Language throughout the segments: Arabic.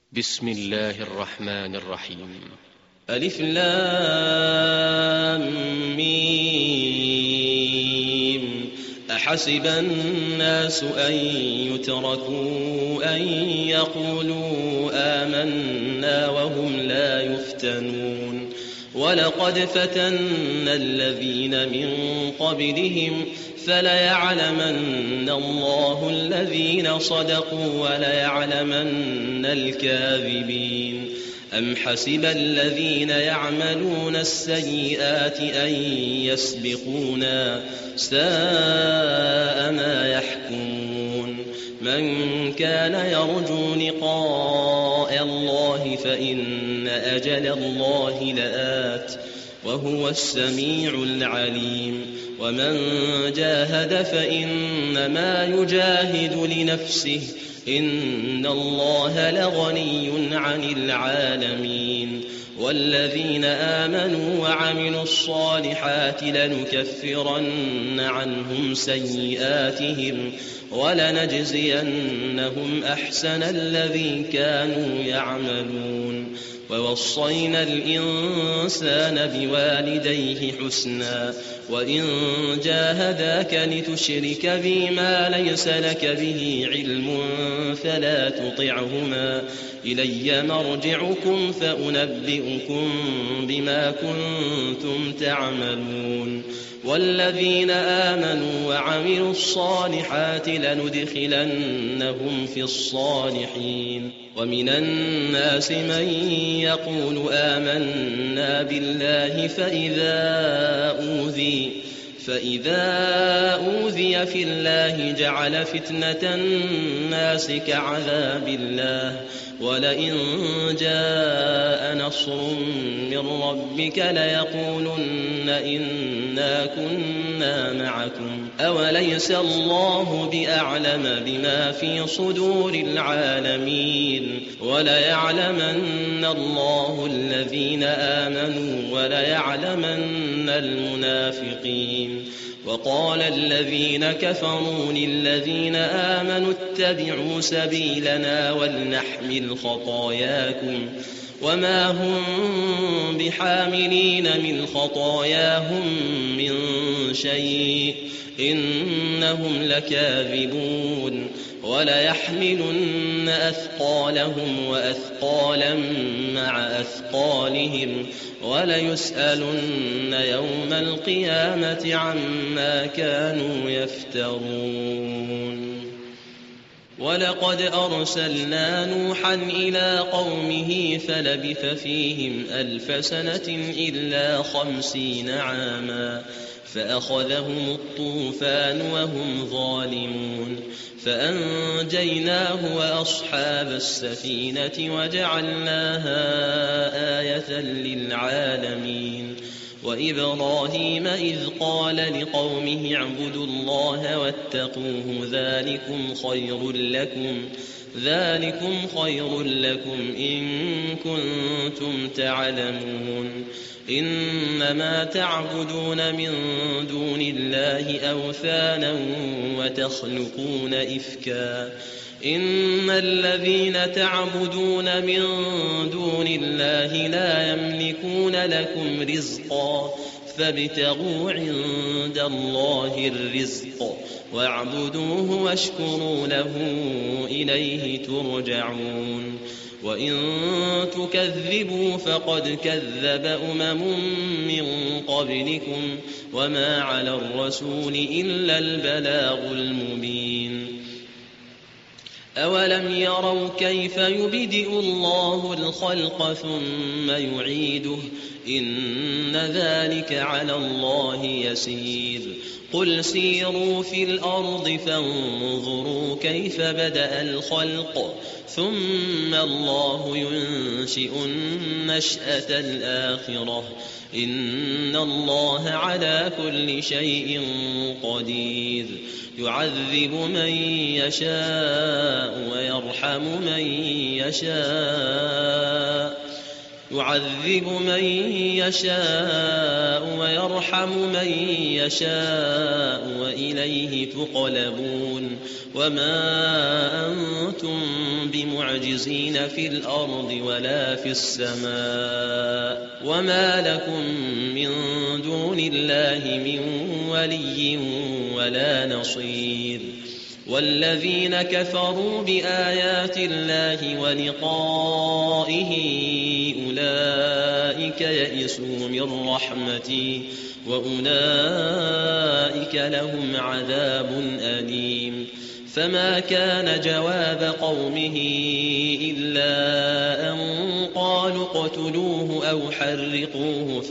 بسم الله الرحمن الرحيم. ألف لام ميم. أحسب الناس أن يتركوا أن يقولوا آمنا وهم لا يفتنون. ولقد فتنا الذين من قبلهم فليعلمن الله الذين صدقوا وليعلمن الكاذبين. أم حسب الذين يعملون السيئات أن يسبقونا ساء ما يحكمون. من كان يرجو لقاء الله فإن أجل الله لآت وهو السميع العليم. ومن جاهد فإنما يجاهد لنفسه إن الله لغني عن العالمين. والذين آمنوا وعملوا الصالحات لنكفرن عنهم سيئاتهم ولنجزينهم أحسن الذي كانوا يعملون. ووصينا الإنسان بوالديه حسنا وإن جاهداك لتشرك بي ما ليس لك به علم فلا تطعهما إلي مرجعكم فأنبئكم بما كنتم تعملون. والذين آمنوا وعملوا الصالحات لندخلنهم في الصالحين. ومن الناس من يقول آمنا بالله فإذا أوذي في الله جعل فتنة الناس كعذاب الله ولئن جاء نصر من ربك ليقولن إنا كنا معكم أوليس الله بأعلم بما في صدور العالمين. وليعلمن الله الذين آمنوا وليعلمن المنافقين. وقال الذين كفروا للذين آمنوا اتبعوا سبيلنا ولنحمل خطاياكم وما هم بحاملين من خطاياهم من شيء إنهم لكاذبون. وليحملن أثقالهم وأثقالا مع أثقالهم وليسألن يوم القيامة عما كانوا يفترون. ولقد أرسلنا نوحا إلى قومه فلبث فيهم 1000 سنة إلا 50 عاما فأخذهم الطوفان وهم ظالمون فأنجيناه وأصحاب السفينة وجعلناها آية للعالمين. وإبراهيم إذ قال لقومه اعبدوا الله واتقوه ذلكم خير لكم إن كنتم تعلمون. إنما تعبدون من دون الله أوثانا وتخلقون إفكا إن الذين تعبدون من دون الله لا يملكون لكم رزقا فابتغوا عند الله الرزق واعبدوه واشكروا له إليه ترجعون. وإن تكذبوا فقد كذب من قبلكم وما على الرسول إلا البلاغ المبين. أولم يروا كيف يبدئ الله الخلق ثم يعيده إن ذلك على الله يسير. قل سيروا في الأرض فانظروا كيف بدأ الخلق ثم الله ينشئ النشأة الآخرة إن الله على كل شيء قدير. يعذب من يشاء ويرحم من يشاء يعذب من يشاء ويرحم من يشاء وإليه تقلبون وما أنتم بمعجزين في الأرض ولا في السماء وما لكم من دون الله من ولي ولا نصير والذين كفروا بآيات الله ولقائه أولئك يئسوا من رحمتي وأولئك لهم عذاب أليم فما كان جواب قومه إلا أن قالوا اقتلوه أو حرقوه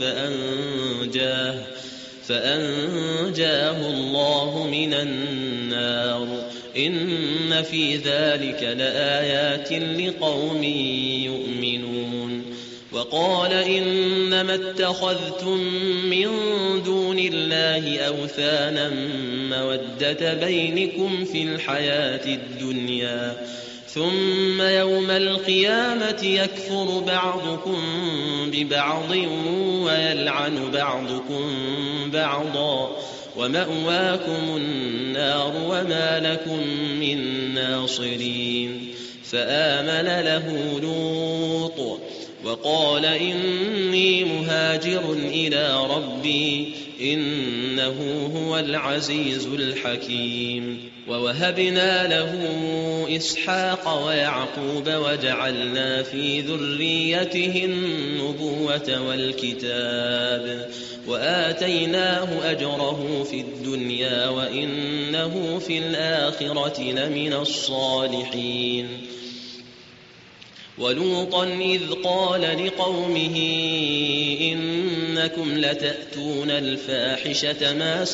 فأنجاه الله من النار إن في ذلك لآيات لقوم يؤمنون وقال إنما اتخذتم من دون الله أوثانا مودة بينكم في الحياة الدنيا ثم يوم القيامة يكفر بعضكم ببعض ويلعن بعضكم بعضا ومأواكم النار وما لكم من ناصرين فآمن له لوط وقال إني مهاجر إلى ربي إنه هو العزيز الحكيم ووهبنا له إسحاق ويعقوب وجعلنا في ذريته النبوة والكتاب وآتيناه أجره في الدنيا وإنه في الآخرة لمن الصالحين ولوطا إذ قال لقومه إنكم لتأتون الفاحشة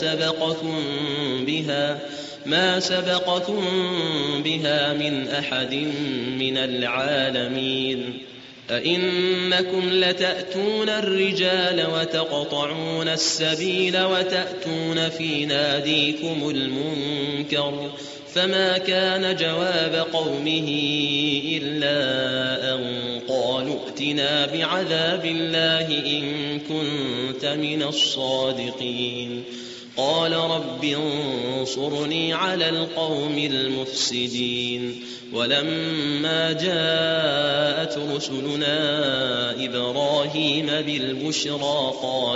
ما سبقكم بها من أحد من العالمين أئنكم لتأتون الرجال وتقطعون السبيل وتأتون في ناديكم المنكر فما كان جواب قومه إلا أن قالوا ائتنا بعذاب الله إن كنت من الصادقين قال رب انصرني على القوم المفسدين ولما جاءت رسلنا إبراهيم بالبشرى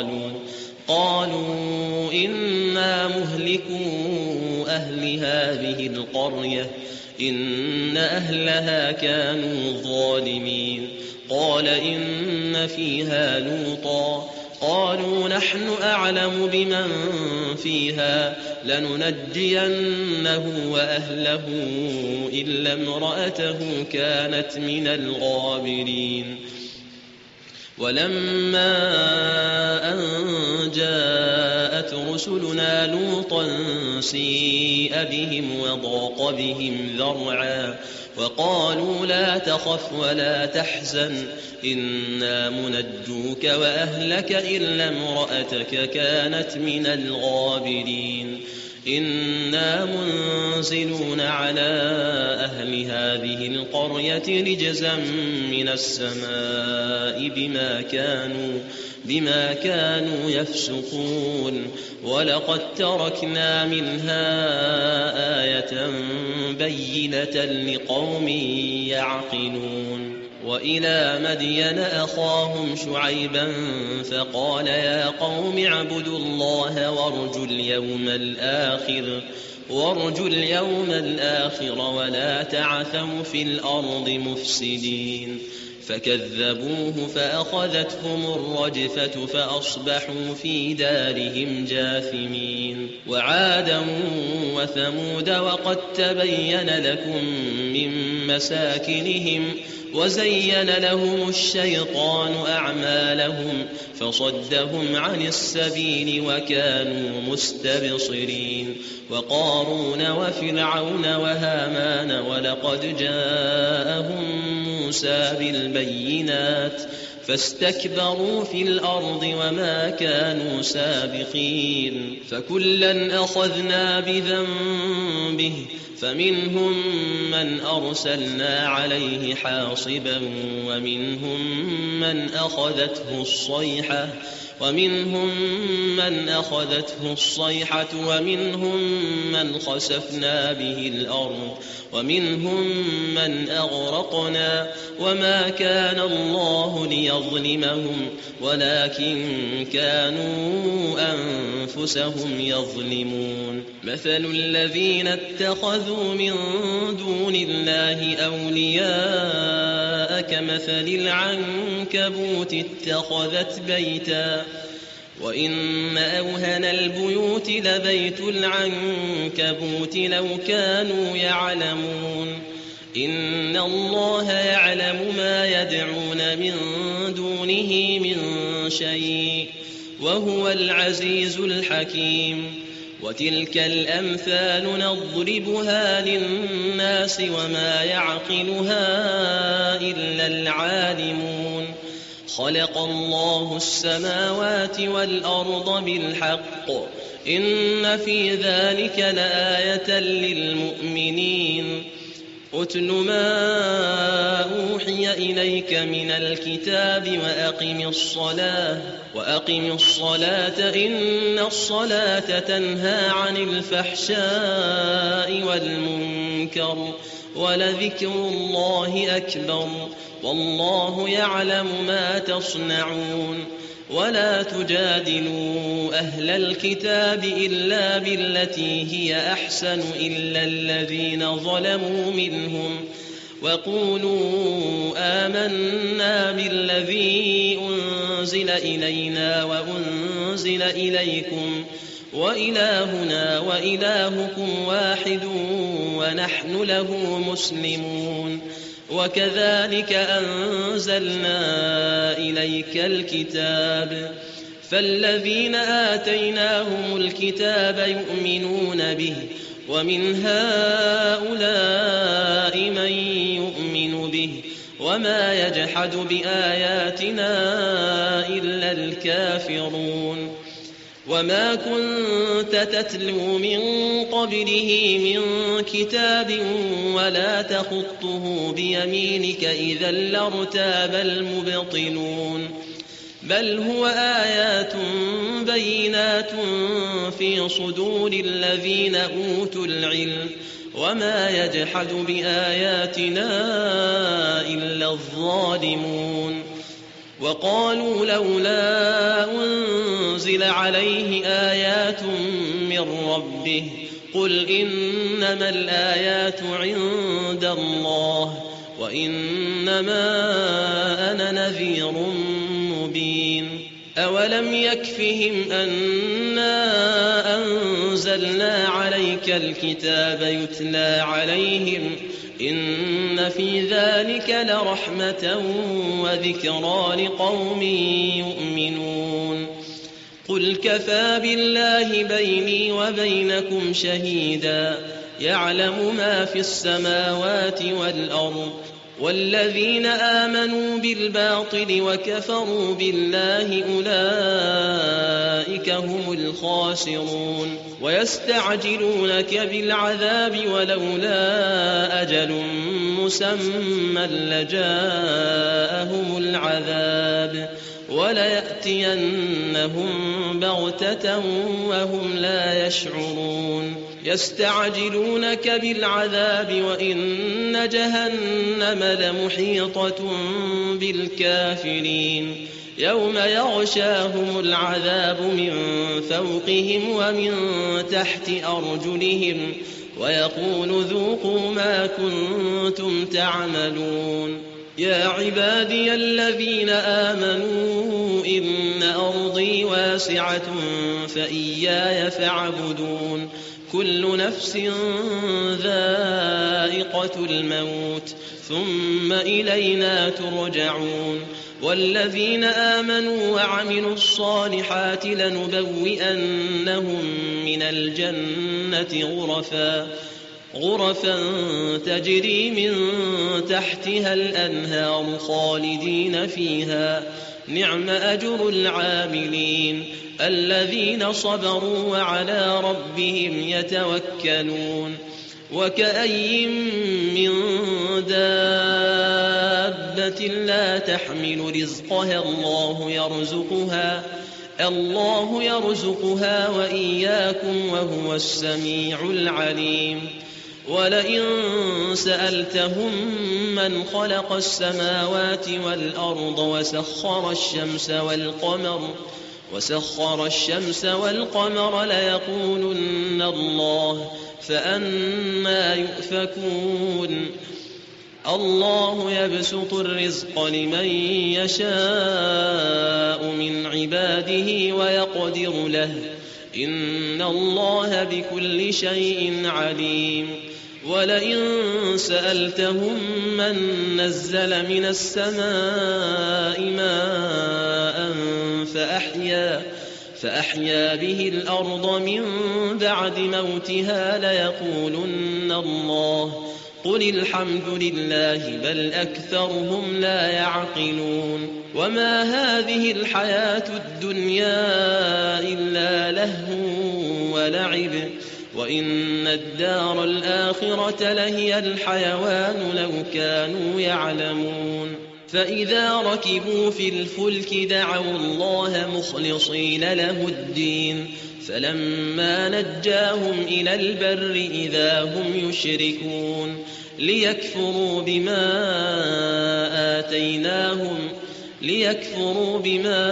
قالوا إنا مهلكو أهل هذه القرية إن أهلها كانوا ظالمين قال إن فيها لوطا قالوا نحن أعلم بمن فيها لننجينه وأهله إلا امرأته كانت من الغابرين ولما أن جاءت رسلنا لوطا سيء بهم وضاق بهم ذرعا وقالوا لا تخف ولا تحزن إنا منجوك وأهلك إلا امرأتك كانت من الغابرين إنا منزلون على أهل هذه القرية رجزا من السماء بما كانوا يفسقون ولقد تركنا منها آية بينة لقوم يعقلون وإلى مدين أخاهم شعيبا فقال يا قوم اعبدوا الله وارجوا اليوم الآخر ولا تعثوا في الأرض مفسدين فكذبوه فأخذتهم الرجفة فأصبحوا في دارهم جاثمين وعادا وثمود وقد تبين لكم من مساكنهم وزين لهم الشيطان أعمالهم فصدهم عن السبيل وكانوا مستبصرين وقارون وفرعون وهامان ولقد جاءهم موسى بالبينات فاستكبروا في الأرض وما كانوا سابقين فكلا أخذنا بذنبه فمنهم من أرسلنا عليه حاصبا ومنهم من أخذته الصيحة ومنهم من خسفنا به الأرض ومنهم من أغرقنا وما كان الله ليظلمهم ولكن كانوا أنفسهم يظلمون مثل الذين اتخذوا من دون الله أولياء كمثل العنكبوت اتخذت بيتا وإن أوهن البيوت لبيت العنكبوت لو كانوا يعلمون إن الله يعلم ما يدعون من دونه من شيء وهو العزيز الحكيم وتلك الأمثال نضربها للناس وما يعقلها إلا العالمون خلق الله السماوات والأرض بالحق إن في ذلك لآية للمؤمنين أتل ما أوحي إليك من الكتاب وأقم الصلاة إن الصلاة تنهى عن الفحشاء والمنكر ولذكر الله أكبر والله يعلم ما تصنعون ولا تجادلوا أهل الكتاب إلا بالتي هي أحسن إلا الذين ظلموا منهم وقولوا آمنا بالذي أنزل إلينا وأنزل إليكم وإلهنا وإلهكم واحد ونحن له مسلمون وكذلك أنزلنا إليك الكتاب فالذين آتيناهم الكتاب يؤمنون به ومن هؤلاء من يؤمن به وما يجحد بآياتنا إلا الكافرون وما كنت تتلو من قبله من كتاب ولا تخطه بيمينك إذا لارتاب المبطلون بل هو آيات بينات في صدور الذين أوتوا العلم وما يجحد بآياتنا إلا الظالمون وقالوا لولا أنزل عليه آيات من ربه قل إنما الآيات عند الله وإنما أنا نذير مبين أولم يكفهم أنا أنزلنا عليك الكتاب يتلى عليهم إن في ذلك لرحمة وذكرى لقوم يؤمنون قل كفى بالله بيني وبينكم شهيدا يعلم ما في السماوات والأرض والذين آمنوا بالباطل وكفروا بالله أولئك هم الخاسرون ويستعجلونك بالعذاب ولولا أجل مسمى لجاءهم العذاب وليأتينهم بغتة وهم لا يشعرون يستعجلونك بالعذاب وإن جهنم لمحيطة بالكافرين يوم يغشاهم العذاب من فوقهم ومن تحت أرجلهم ويقول ذوقوا ما كنتم تعملون يا عبادي الذين آمنوا إن أرضي واسعة فإياي فاعبدون كل نفس ذائقة الموت ثم إلينا ترجعون والذين آمنوا وعملوا الصالحات لنبوئنهم من الجنة غرفا غرفا تجري من تحتها الأنهار خالدين فيها نعم أجر العاملين الذين صبروا وعلى ربهم يتوكلون وكأي من دابة لا تحمل رزقها الله يرزقها وإياكم وهو السميع العليم ولئن سألتهم من خلق السماوات والأرض وسخر الشمس والقمر ليقولن الله فأنى يؤفكون الله يبسط الرزق لمن يشاء من عباده ويقدر له إن الله بكل شيء عليم ولئن سألتهم من نزل من السماء ماء فأحيا به الأرض من بعد موتها ليقولن الله قل الحمد لله بل أكثرهم لا يعقلون وما هذه الحياة الدنيا إلا لهو ولعب وإن الدار الآخرة لهي الحيوان لو كانوا يعلمون فإذا ركبوا في الفلك دعوا الله مخلصين له الدين فلما نجاهم إلى البر إذا هم يشركون ليكفروا بما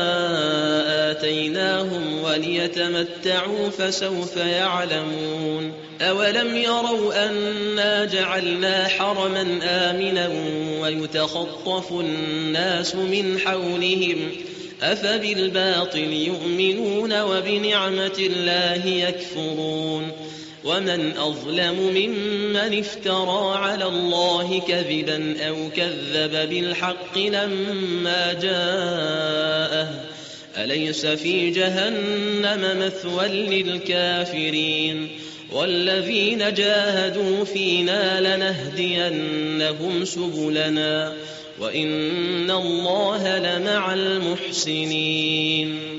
آتيناهم وليتمتعوا فسوف يعلمون أولم يروا أنا جعلنا حرما آمنا ويتخطف الناس من حولهم أفبالباطل يؤمنون وبنعمة الله يكفرون ومن أظلم ممن افترى على الله كذبا أو كذب بالحق لما جاءه أليس في جهنم مثوى للكافرين والذين جاهدوا فينا لنهدينهم سبلنا وإن الله لمع المحسنين